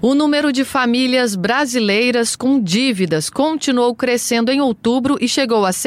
O número de famílias brasileiras com dívidas continuou crescendo em outubro e chegou a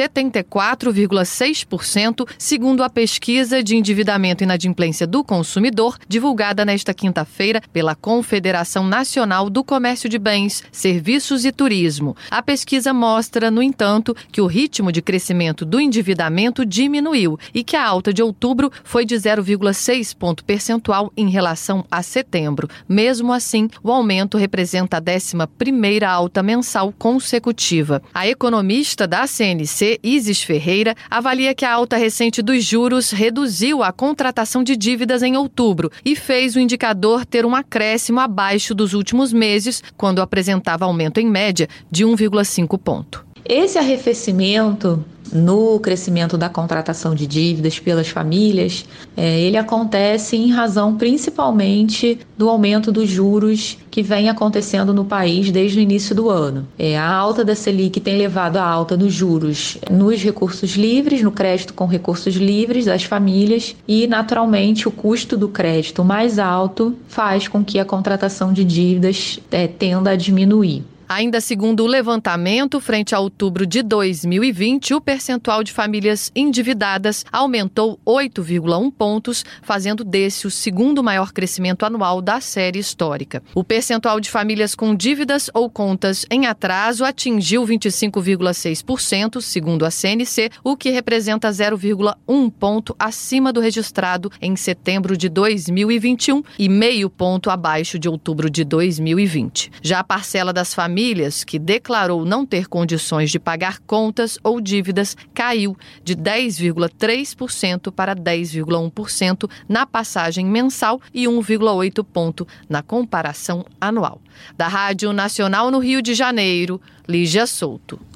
74,6%, segundo a pesquisa de endividamento e inadimplência do consumidor, divulgada nesta quinta-feira pela Confederação Nacional do Comércio de Bens, Serviços e Turismo. A pesquisa mostra, no entanto, que o ritmo de crescimento do endividamento diminuiu e que a alta de outubro foi de 0,6 ponto percentual em relação a setembro. Mesmo assim, o aumento representa a 11ª alta mensal consecutiva. A economista da CNC, Isis Ferreira, avalia que a alta recente dos juros reduziu a contratação de dívidas em outubro e fez o indicador ter um acréscimo abaixo dos últimos meses, quando apresentava aumento em média de 1,5 ponto. Esse arrefecimento no crescimento da contratação de dívidas pelas famílias, ele acontece em razão principalmente do aumento dos juros que vem acontecendo no país desde o início do ano. A alta da Selic tem levado à alta nos juros nos recursos livres, no crédito com recursos livres das famílias e, naturalmente, o custo do crédito mais alto faz com que a contratação de dívidas tenda a diminuir. Ainda segundo o levantamento, frente a outubro de 2020, o percentual de famílias endividadas aumentou 8,1 pontos, fazendo desse o segundo maior crescimento anual da série histórica. O percentual de famílias com dívidas ou contas em atraso atingiu 25,6%, segundo a CNC, o que representa 0,1 ponto acima do registrado em setembro de 2021 e meio ponto abaixo de outubro de 2020. Já a parcela das famílias que declarou não ter condições de pagar contas ou dívidas caiu de 10,3% para 10,1% na passagem mensal e 1,8 ponto na comparação anual. Da Rádio Nacional no Rio de Janeiro, Lígia Souto.